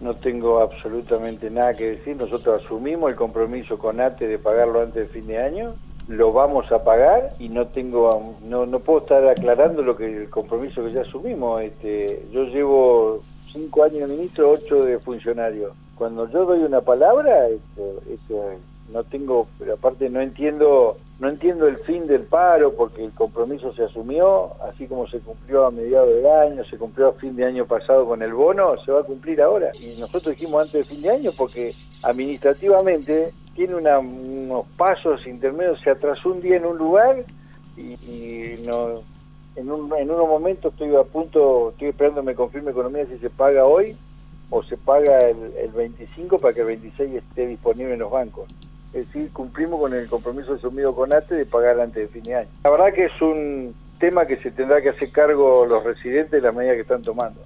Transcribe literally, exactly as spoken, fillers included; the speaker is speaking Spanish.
No tengo absolutamente nada que decir. Nosotros asumimos el compromiso con ATE de pagarlo antes de fin de año. Lo vamos a pagar y no tengo, no, no puedo estar aclarando lo que el compromiso que ya asumimos. Este, yo llevo cinco años de ministro, ocho de funcionario. Cuando yo doy una palabra, esto, esto, no tengo, pero aparte no entiendo, no entiendo el fin del paro porque el compromiso se asumió, así como se cumplió a mediados del año, se cumplió a fin de año pasado con el bono, se va a cumplir ahora. Y nosotros dijimos antes de fin de año porque administrativamente tiene una, unos pasos intermedios, se atrasó un día en un lugar y, y no, en, un, en unos momentos estoy a punto, estoy esperando que me confirme Economía si se paga hoy o se paga el, el veinticinco para que el veintiséis esté disponible en los bancos. Es decir, cumplimos con el compromiso asumido con ATE de pagar antes de fin de año. La verdad que es un tema que se tendrá que hacer cargo los residentes de la medida que están tomando.